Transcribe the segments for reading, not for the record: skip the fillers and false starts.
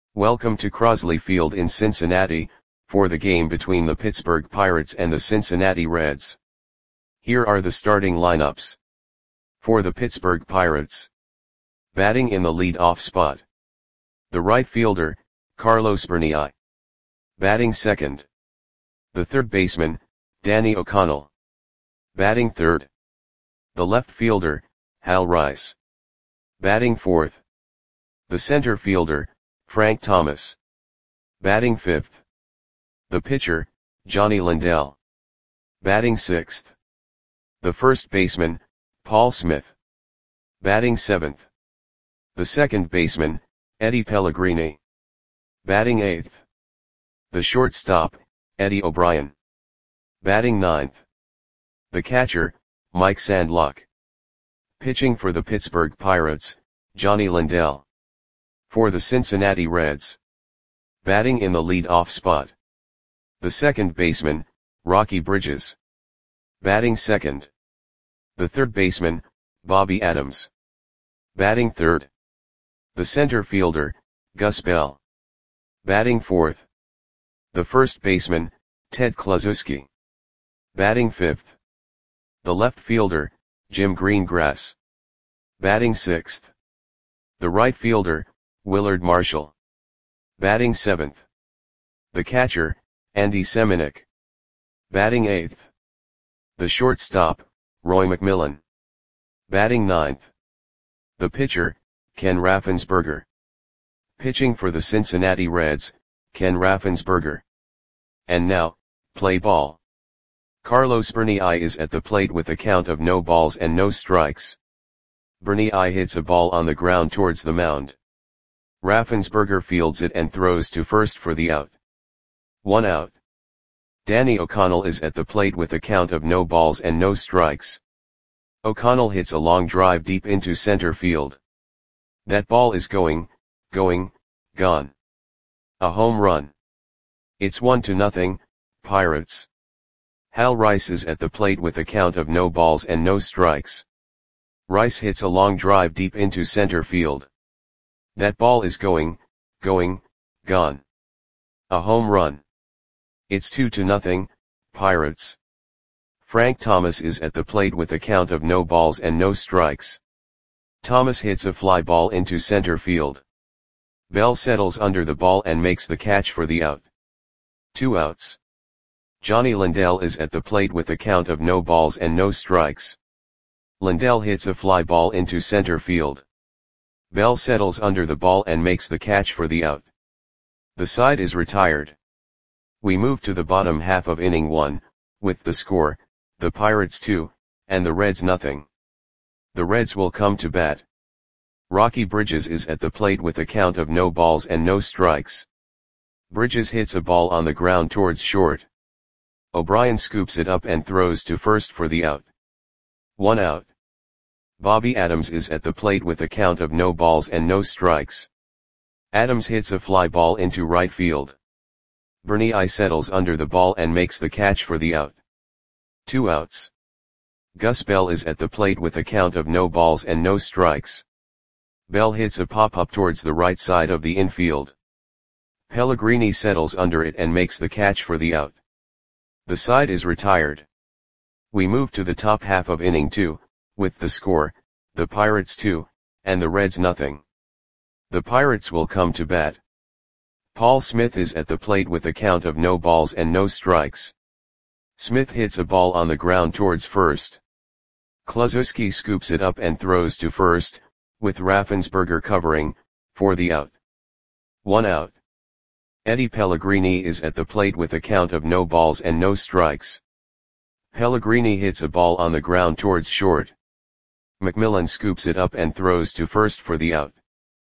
Welcome to Crosley Field in Cincinnati, for the game between the Pittsburgh Pirates and the Cincinnati Reds. Here are the starting lineups. For the Pittsburgh Pirates. Batting in the lead-off spot. The right fielder, Carlos Bernal. Batting second. The third baseman, Danny O'Connell. Batting third. The left fielder, Hal Rice. Batting fourth. The center fielder, Frank Thomas. Batting fifth. The pitcher, Johnny Lindell. Batting sixth. The first baseman, Paul Smith. Batting seventh. The second baseman, Eddie Pellegrini. Batting eighth. The shortstop, Eddie O'Brien. Batting ninth. The catcher, Mike Sandlock. Pitching for the Pittsburgh Pirates, Johnny Lindell. For the Cincinnati Reds. Batting in the lead-off spot. The second baseman, Rocky Bridges. Batting second. The third baseman, Bobby Adams. Batting third. The center fielder, Gus Bell. Batting fourth. The first baseman, Ted Kluszewski. Batting fifth. The left fielder, Jim Greengrass. Batting sixth. The right fielder, Willard Marshall. Batting seventh. The catcher, Andy Semenuk. Batting eighth. The shortstop, Roy McMillan. Batting ninth. The pitcher, Ken Raffensperger. Pitching for the Cincinnati Reds, Ken Raffensperger. And now, play ball. Carlos Bernal is at the plate with a count of no balls and no strikes. Bernal hits a ball on the ground towards the mound. Raffensperger fields it and throws to first for the out. 1 out. Danny O'Connell is at the plate with a count of no balls and no strikes. O'Connell hits a long drive deep into center field. That ball is gone. A home run. It's 1-0, Pirates. Hal Rice is at the plate with a count of no balls and no strikes. Rice hits a long drive deep into center field. That ball is gone. A home run. It's 2-0, Pirates. Frank Thomas is at the plate with a count of no balls and no strikes. Thomas hits a fly ball into center field. Bell settles under the ball and makes the catch for the out. 2 outs. Johnny Lindell is at the plate with a count of no balls and no strikes. Lindell hits a fly ball into center field. Bell settles under the ball and makes the catch for the out. The side is retired. We move to the bottom half of inning 1, with the score, the Pirates 2, and the Reds nothing. The Reds will come to bat. Rocky Bridges is at the plate with a count of no balls and no strikes. Bridges hits a ball on the ground towards short. O'Brien scoops it up and throws to first for the out. 1 out. Bobby Adams is at the plate with a count of no balls and no strikes. Adams hits a fly ball into right field. Bernal settles under the ball and makes the catch for the out. 2 outs. Gus Bell is at the plate with a count of no balls and no strikes. Bell hits a pop-up towards the right side of the infield. Pellegrini settles under it and makes the catch for the out. The side is retired. We move to the top half of inning 2, with the score, the Pirates 2, and the Reds nothing. The Pirates will come to bat. Paul Smith is at the plate with a count of no balls and no strikes. Smith hits a ball on the ground towards first. Kluszewski scoops it up and throws to first, with Raffensperger covering, for the out. 1 out. Eddie Pellegrini is at the plate with a count of no balls and no strikes. Pellegrini hits a ball on the ground towards short. McMillan scoops it up and throws to first for the out.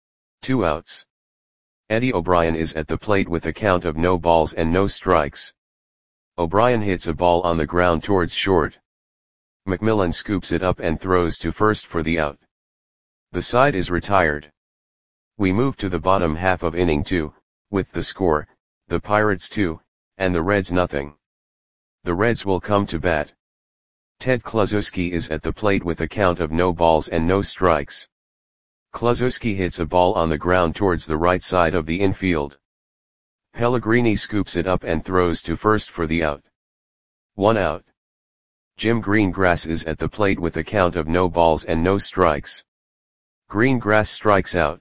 2 outs. Eddie O'Brien is at the plate with a count of no balls and no strikes. O'Brien hits a ball on the ground towards short. McMillan scoops it up and throws to first for the out. The side is retired. We move to the bottom half of inning 2, with the score, the Pirates 2, and the Reds nothing. The Reds will come to bat. Ted Kluszewski is at the plate with a count of no balls and no strikes. Kluszewski hits a ball on the ground towards the right side of the infield. Pellegrini scoops it up and throws to first for the out. 1 out. Jim Greengrass is at the plate with a count of no balls and no strikes. Greengrass strikes out.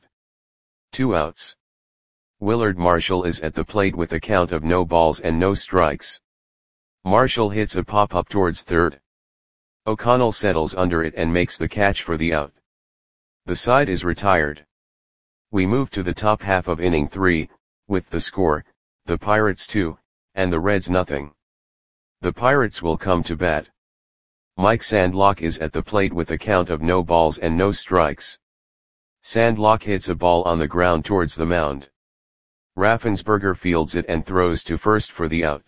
2 outs. Willard Marshall is at the plate with a count of no balls and no strikes. Marshall hits a pop-up towards third. O'Connell settles under it and makes the catch for the out. The side is retired. We move to the top half of inning 3, with the score, the Pirates 2, and the Reds nothing. The Pirates will come to bat. Mike Sandlock is at the plate with a count of no balls and no strikes. Sandlock hits a ball on the ground towards the mound. Raffensperger fields it and throws to first for the out.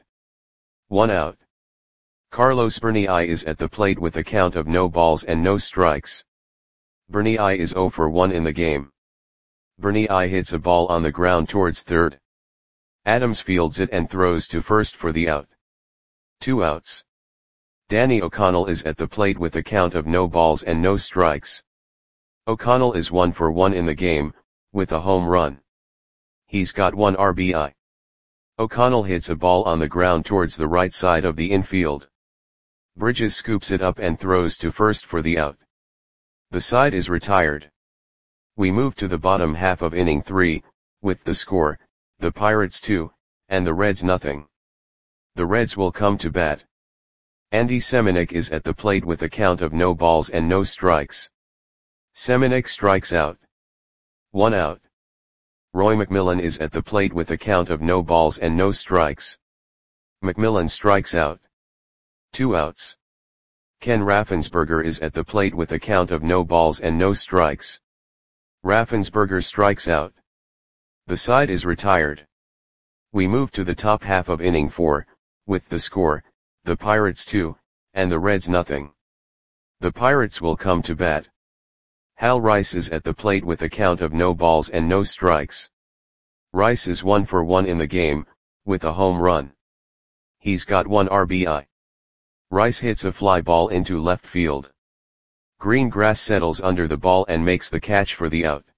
1 out. Carlos Bernai is at the plate with a count of no balls and no strikes. Bernai is 0 for 1 in the game. Bernai hits a ball on the ground towards third. Adams fields it and throws to first for the out. 2 outs. Danny O'Connell is at the plate with a count of no balls and no strikes. O'Connell is 1 for 1 in the game, with a home run. He's got 1 RBI. O'Connell hits a ball on the ground towards the right side of the infield. Bridges scoops it up and throws to first for the out. The side is retired. We move to the bottom half of inning 3, with the score, the Pirates 2, and the Reds nothing. The Reds will come to bat. Andy Semenuk is at the plate with a count of no balls and no strikes. Semenuk strikes out. 1 out. Roy McMillan is at the plate with a count of no balls and no strikes. McMillan strikes out. 2 outs. Ken Raffensperger is at the plate with a count of no balls and no strikes. Raffensperger strikes out. The side is retired. We move to the top half of inning 4, with the score, the Pirates 2, and the Reds nothing. The Pirates will come to bat. Hal Rice is at the plate with a count of no balls and no strikes. Rice is 1 for 1 in the game, with a home run. He's got 1 RBI. Rice hits a fly ball into left field. Greengrass settles under the ball and makes the catch for the out.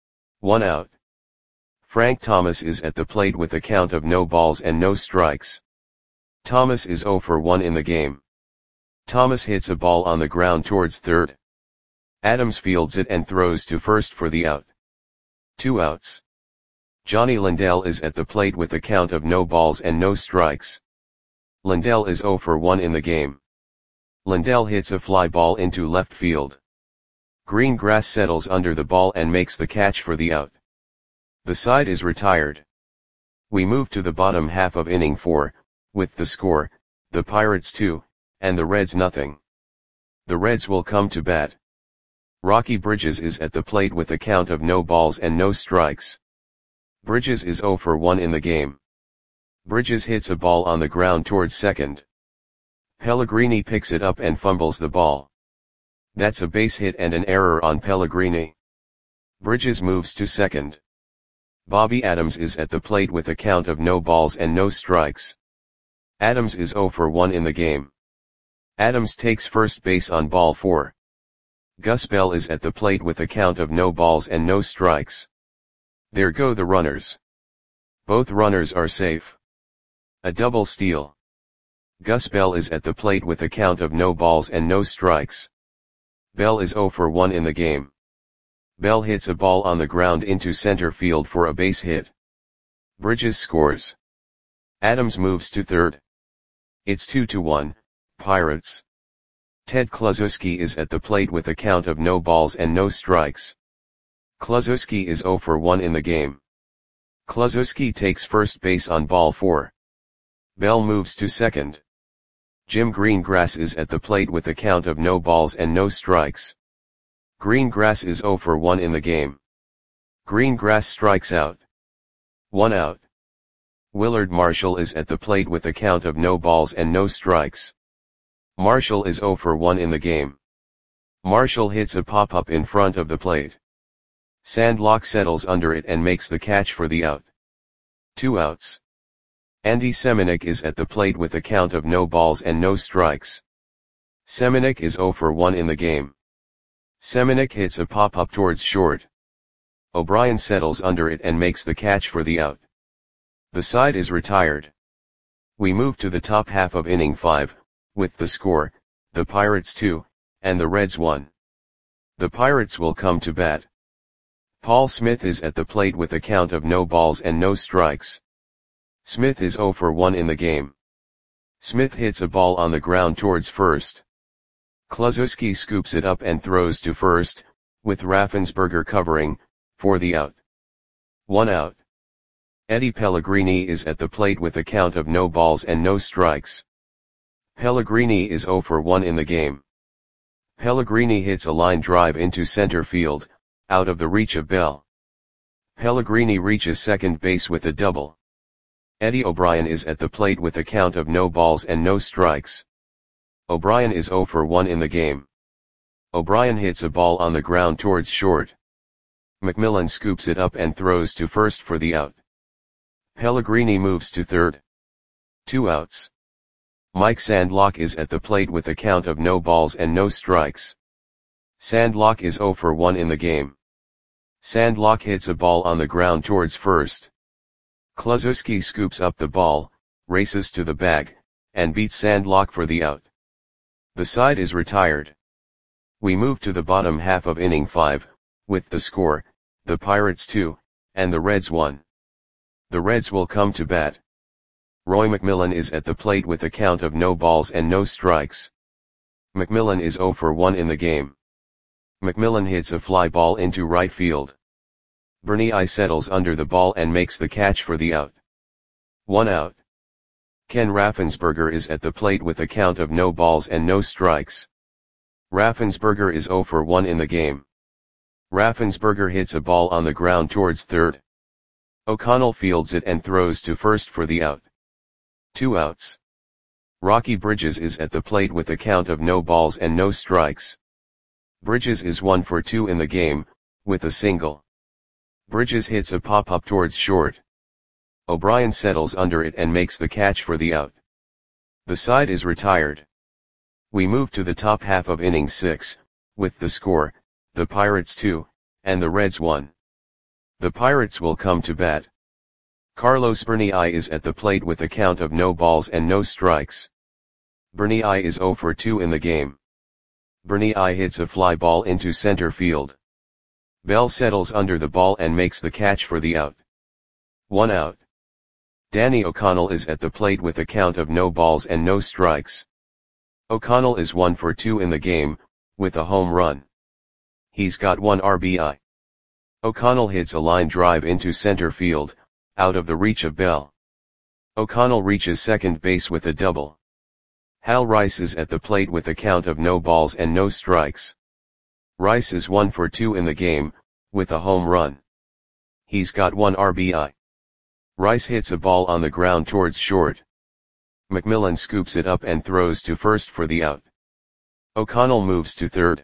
1 out. Frank Thomas is at the plate with a count of no balls and no strikes. Thomas is 0 for 1 in the game. Thomas hits a ball on the ground towards third. Adams fields it and throws to first for the out. 2 outs. Johnny Lindell is at the plate with a count of no balls and no strikes. Lindell is 0 for 1 in the game. Lindell hits a fly ball into left field. Greengrass settles under the ball and makes the catch for the out. The side is retired. We move to the bottom half of inning 4, with the score, the Pirates 2, and the Reds nothing. The Reds will come to bat. Rocky Bridges is at the plate with a count of no balls and no strikes. Bridges is 0 for 1 in the game. Bridges hits a ball on the ground towards second. Pellegrini picks it up and fumbles the ball. That's a base hit and an error on Pellegrini. Bridges moves to second. Bobby Adams is at the plate with a count of no balls and no strikes. Adams is 0 for 1 in the game. Adams takes first base on ball 4. Gus Bell is at the plate with a count of no balls and no strikes. There go the runners. Both runners are safe. A double steal. Gus Bell is at the plate with a count of no balls and no strikes. Bell is 0 for 1 in the game. Bell hits a ball on the ground into center field for a base hit. Bridges scores. Adams moves to third. It's 2-1, Pirates. Ted Kluszewski is at the plate with a count of no balls and no strikes. Kluszewski is 0 for 1 in the game. Kluszewski takes first base on ball 4. Bell moves to second. Jim Greengrass is at the plate with a count of no balls and no strikes. Greengrass is 0 for 1 in the game. Greengrass strikes out. 1 out. Willard Marshall is at the plate with a count of no balls and no strikes. Marshall is 0 for 1 in the game. Marshall hits a pop-up in front of the plate. Sandlock settles under it and makes the catch for the out. 2 outs. Andy Semenuk is at the plate with a count of no balls and no strikes. Semenuk is 0 for 1 in the game. Semenuk hits a pop-up towards short. O'Brien settles under it and makes the catch for the out. The side is retired. We move to the top half of inning 5, with the score, the Pirates 2, and the Reds 1. The Pirates will come to bat. Paul Smith is at the plate with a count of no balls and no strikes. Smith is 0 for 1 in the game. Smith hits a ball on the ground towards first. Kluszewski scoops it up and throws to first, with Raffensperger covering, for the out. 1 out. Eddie Pellegrini is at the plate with a count of no balls and no strikes. Pellegrini is 0 for 1 in the game. Pellegrini hits a line drive into center field, out of the reach of Bell. Pellegrini reaches second base with a double. Eddie O'Brien is at the plate with a count of no balls and no strikes. O'Brien is 0 for 1 in the game. O'Brien hits a ball on the ground towards short. McMillan scoops it up and throws to first for the out. Pellegrini moves to third. 2 outs. Mike Sandlock is at the plate with a count of no balls and no strikes. Sandlock is 0 for 1 in the game. Sandlock hits a ball on the ground towards first. Kluszewski scoops up the ball, races to the bag, and beats Sandlock for the out. The side is retired. We move to the bottom half of inning 5, with the score, the Pirates 2, and the Reds 1. The Reds will come to bat. Roy McMillan is at the plate with a count of no balls and no strikes. McMillan is 0 for 1 in the game. McMillan hits a fly ball into right field. Bernie I settles under the ball and makes the catch for the out. 1 out. Ken Raffensperger is at the plate with a count of no balls and no strikes. Raffensperger is 0 for 1 in the game. Raffensperger hits a ball on the ground towards third. O'Connell fields it and throws to first for the out. 2 outs. Rocky Bridges is at the plate with a count of no balls and no strikes. Bridges is 1 for 2 in the game, with a single. Bridges hits a pop-up towards short. O'Brien settles under it and makes the catch for the out. The side is retired. We move to the top half of inning 6, with the score, the Pirates 2, and the Reds 1. The Pirates will come to bat. Carlos Bernie I is at the plate with a count of no balls and no strikes. Bernie I is 0 for 2 in the game. Bernie I hits a fly ball into center field. Bell settles under the ball and makes the catch for the out. 1 out. Danny O'Connell is at the plate with a count of no balls and no strikes. O'Connell is 1 for 2 in the game, with a home run. He's got 1 RBI. O'Connell hits a line drive into center field, out of the reach of Bell. O'Connell reaches second base with a double. Hal Rice is at the plate with a count of no balls and no strikes. Rice is 1 for 2 in the game, with a home run. He's got 1 RBI. Rice hits a ball on the ground towards short. McMillan scoops it up and throws to first for the out. O'Connell moves to third.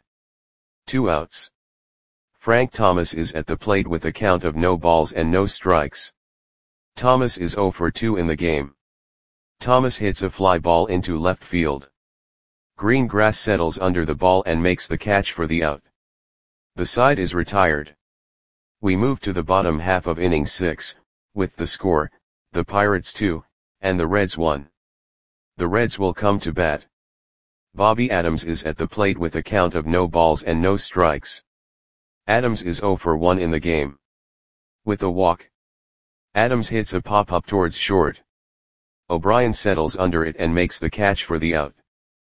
2 outs. Frank Thomas is at the plate with a count of no balls and no strikes. Thomas is 0 for 2 in the game. Thomas hits a fly ball into left field. Greengrass settles under the ball and makes the catch for the out. The side is retired. We move to the bottom half of inning 6, with the score, the Pirates 2, and the Reds 1. The Reds will come to bat. Bobby Adams is at the plate with a count of no balls and no strikes. Adams is 0 for 1 in the game. With a walk. Adams hits a pop-up towards short. O'Brien settles under it and makes the catch for the out.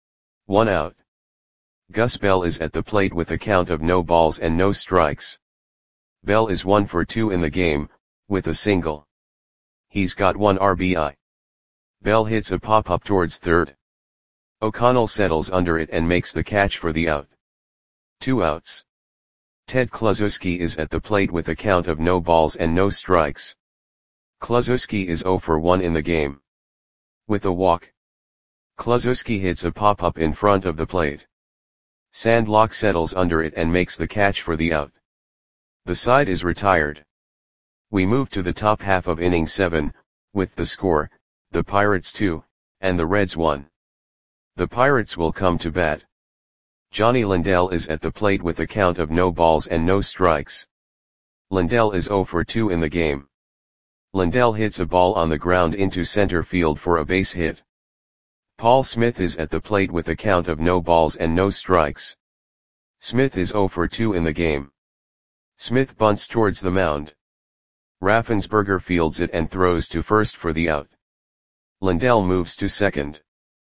1 out. Gus Bell is at the plate with a count of no balls and no strikes. Bell is 1 for 2 in the game, with a single. He's got 1 RBI. Bell hits a pop-up towards third. O'Connell settles under it and makes the catch for the out. 2 outs. Ted Kluszewski is at the plate with a count of no balls and no strikes. Kluszewski is 0 for 1 in the game. With a walk. Kluszewski hits a pop-up in front of the plate. Sandlock settles under it and makes the catch for the out. The side is retired. We move to the top half of inning 7, with the score, the Pirates 2, and the Reds 1. The Pirates will come to bat. Johnny Lindell is at the plate with a count of no balls and no strikes. Lindell is 0 for 2 in the game. Lindell hits a ball on the ground into center field for a base hit. Paul Smith is at the plate with a count of no balls and no strikes. Smith is 0 for 2 in the game. Smith bunts towards the mound. Raffensperger fields it and throws to first for the out. Lindell moves to second.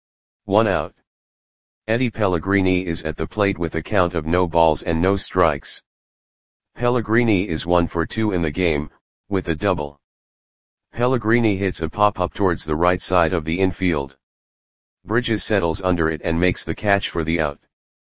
1 out. Eddie Pellegrini is at the plate with a count of no balls and no strikes. Pellegrini is 1 for 2 in the game, with a double. Pellegrini hits a pop-up towards the right side of the infield. Bridges settles under it and makes the catch for the out.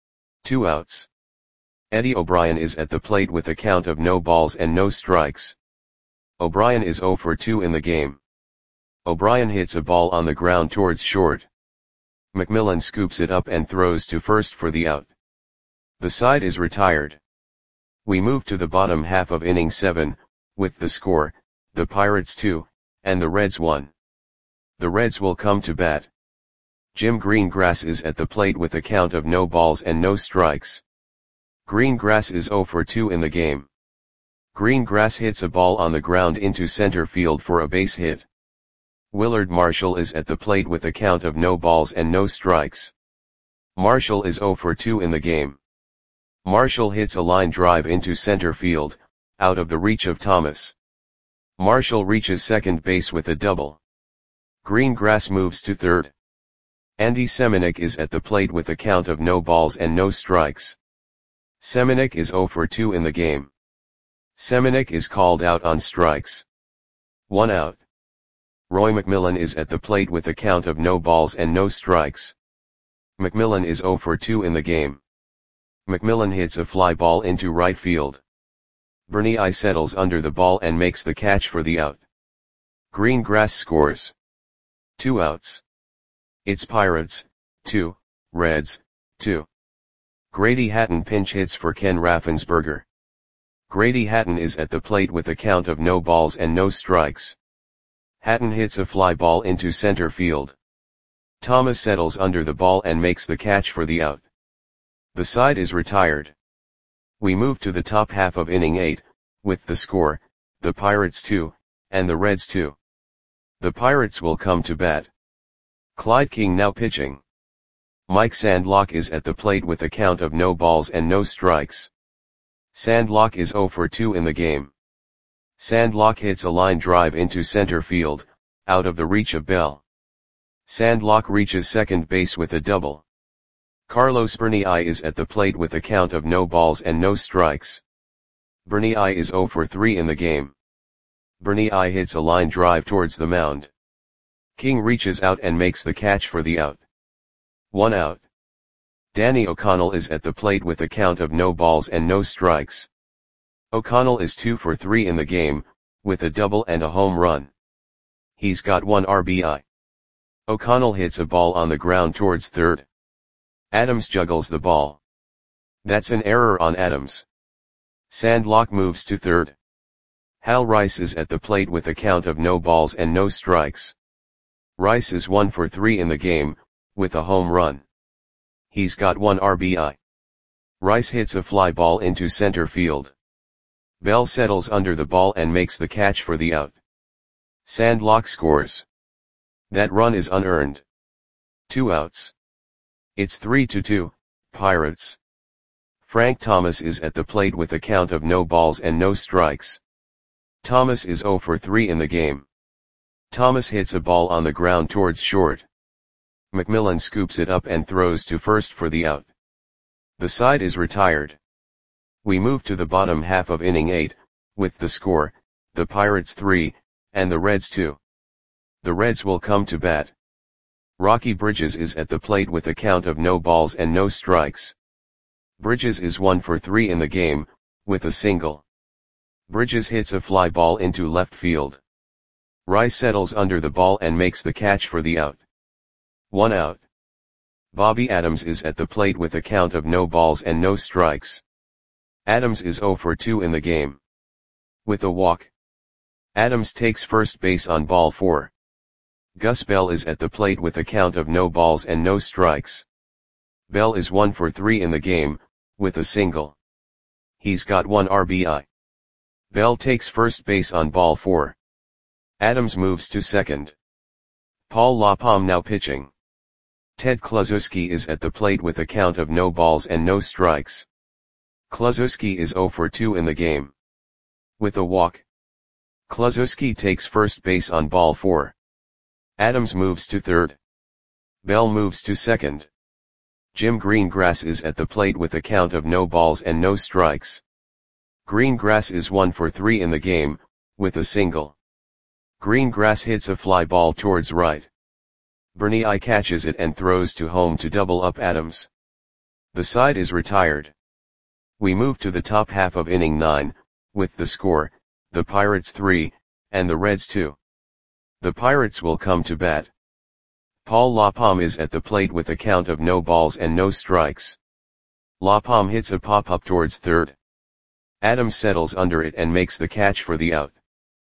2 outs. Eddie O'Brien is at the plate with a count of no balls and no strikes. O'Brien is 0 for 2 in the game. O'Brien hits a ball on the ground towards short. McMillan scoops it up and throws to first for the out. The side is retired. We move to the bottom half of inning 7, with the score, the Pirates 2, and the Reds 1. The Reds will come to bat. Jim Greengrass is at the plate with a count of no balls and no strikes. Greengrass is 0 for 2 in the game. Greengrass hits a ball on the ground into center field for a base hit. Willard Marshall is at the plate with a count of no balls and no strikes. Marshall is 0 for 2 in the game. Marshall hits a line drive into center field, out of the reach of Thomas. Marshall reaches second base with a double. Greengrass moves to third. Andy Semenuk is at the plate with a count of no balls and no strikes. Semenuk is 0 for 2 in the game. Semenuk is called out on strikes. 1 out. Roy McMillan is at the plate with a count of no balls and no strikes. McMillan is 0 for 2 in the game. McMillan hits a fly ball into right field. Bernie I settles under the ball and makes the catch for the out. Greengrass scores. 2 outs. It's Pirates, 2, Reds, 2. Grady Hatton pinch hits for Ken Raffensperger. Grady Hatton is at the plate with a count of no balls and no strikes. Hatton hits a fly ball into center field. Thomas settles under the ball and makes the catch for the out. The side is retired. We move to the top half of inning 8, with the score, the Pirates 2, and the Reds 2. The Pirates will come to bat. Clyde King now pitching. Mike Sandlock is at the plate with a count of no balls and no strikes. Sandlock is 0 for 2 in the game. Sandlock hits a line drive into center field, out of the reach of Bell. Sandlock reaches second base with a double. Carlos Bernai is at the plate with a count of no balls and no strikes. Bernai is 0 for 3 in the game. Bernai hits a line drive towards the mound. King reaches out and makes the catch for the out. 1 out. Danny O'Connell is at the plate with a count of no balls and no strikes. O'Connell is 2 for 3 in the game, with a double and a home run. He's got 1 RBI. O'Connell hits a ball on the ground towards third. Adams juggles the ball. That's an error on Adams. Sandlock moves to third. Hal Rice is at the plate with a count of no balls and no strikes. Rice is 1 for 3 in the game, with a home run. He's got 1 RBI. Rice hits a fly ball into center field. Bell settles under the ball and makes the catch for the out. Sandlock scores. That run is unearned. 2 outs. It's 3-2, Pirates. Frank Thomas is at the plate with a count of no balls and no strikes. Thomas is 0 for 3 in the game. Thomas hits a ball on the ground towards short. McMillan scoops it up and throws to first for the out. The side is retired. We move to the bottom half of inning 8, with the score, the Pirates 3, and the Reds 2. The Reds will come to bat. Rocky Bridges is at the plate with a count of no balls and no strikes. Bridges is 1 for 3 in the game, with a single. Bridges hits a fly ball into left field. Rice settles under the ball and makes the catch for the out. 1 out. Bobby Adams is at the plate with a count of no balls and no strikes. Adams is 0 for 2 in the game. With a walk. Adams takes first base on ball 4. Gus Bell is at the plate with a count of no balls and no strikes. Bell is 1 for 3 in the game, with a single. He's got 1 RBI. Bell takes first base on ball 4. Adams moves to second. Paul LaPalme now pitching. Ted Kluszewski is at the plate with a count of no balls and no strikes. Kluszewski is 0 for 2 in the game. With a walk. Kluszewski takes first base on ball 4. Adams moves to third. Bell moves to second. Jim Greengrass is at the plate with a count of no balls and no strikes. Greengrass is 1 for 3 in the game, with a single. Greengrass hits a fly ball towards right. Bernie I catches it and throws to home to double up Adams. The side is retired. We move to the top half of inning 9, with the score, the Pirates 3, and the Reds 2. The Pirates will come to bat. Paul LaPalme is at the plate with a count of no balls and no strikes. LaPalme hits a pop-up towards third. Adams settles under it and makes the catch for the out.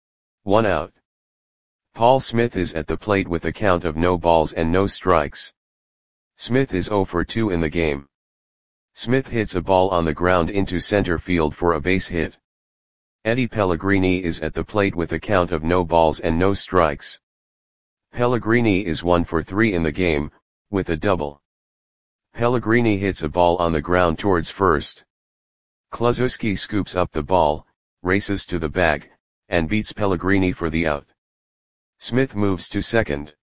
1 out. Paul Smith is at the plate with a count of no balls and no strikes. Smith is 0 for 2 in the game. Smith hits a ball on the ground into center field for a base hit. Eddie Pellegrini is at the plate with a count of no balls and no strikes. Pellegrini is 1 for 3 in the game, with a double. Pellegrini hits a ball on the ground towards first. Kluszewski scoops up the ball, races to the bag, and beats Pellegrini for the out. Smith moves to second.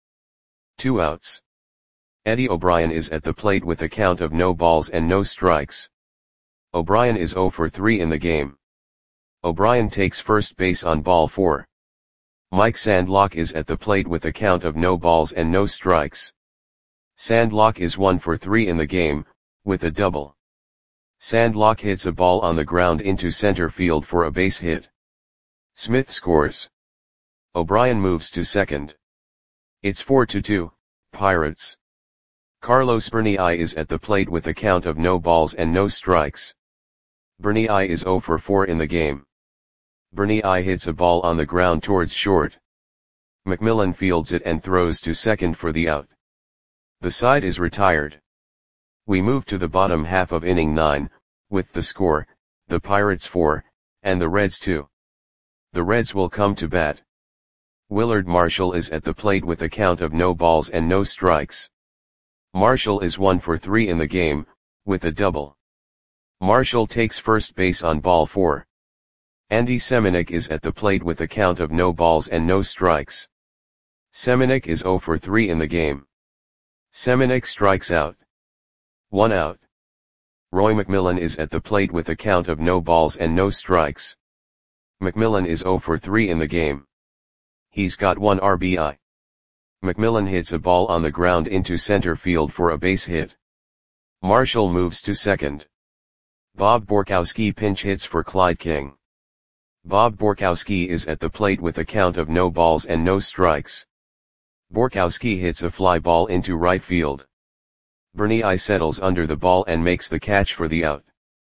2 outs. Eddie O'Brien is at the plate with a count of no balls and no strikes. O'Brien is 0 for 3 in the game. O'Brien takes first base on ball 4. Mike Sandlock is at the plate with a count of no balls and no strikes. Sandlock is 1 for 3 in the game, with a double. Sandlock hits a ball on the ground into center field for a base hit. Smith scores. O'Brien moves to second. It's 4-2, Pirates. Carlos Bernie I is at the plate with a count of no balls and no strikes. Bernie I is 0 for 4 in the game. Bernie I hits a ball on the ground towards short. McMillan fields it and throws to second for the out. The side is retired. We move to the bottom half of inning 9, with the score, the Pirates 4, and the Reds 2. The Reds will come to bat. Willard Marshall is at the plate with a count of no balls and no strikes. Marshall is 1 for 3 in the game, with a double. Marshall takes first base on ball 4. Andy Semenuk is at the plate with a count of no balls and no strikes. Semenuk is 0 for 3 in the game. Semenuk strikes out. 1 out. Roy McMillan is at the plate with a count of no balls and no strikes. McMillan is 0 for 3 in the game. He's got 1 RBI. McMillan hits a ball on the ground into center field for a base hit. Marshall moves to second. Bob Borkowski pinch hits for Clyde King. Bob Borkowski is at the plate with a count of no balls and no strikes. Borkowski hits a fly ball into right field. Bernie I settles under the ball and makes the catch for the out.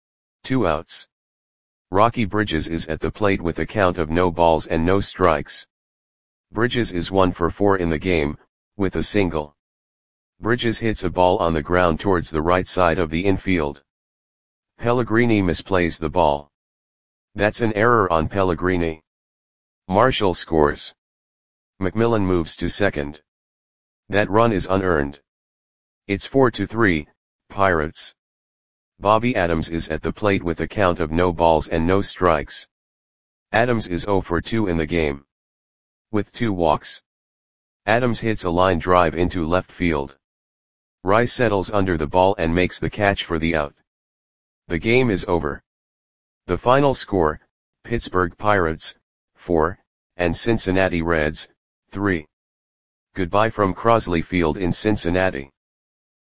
2 outs. Rocky Bridges is at the plate with a count of no balls and no strikes. Bridges is 1 for 4 in the game, with a single. Bridges hits a ball on the ground towards the right side of the infield. Pellegrini misplays the ball. That's an error on Pellegrini. Marshall scores. McMillan moves to second. That run is unearned. It's 4-3, Pirates. Bobby Adams is at the plate with a count of no balls and no strikes. Adams is 0 for 2 in the game. With 2 walks. Adams hits a line drive into left field. Rice settles under the ball and makes the catch for the out. The game is over. The final score, Pittsburgh Pirates, 4, and Cincinnati Reds, 3. Goodbye from Crosley Field in Cincinnati.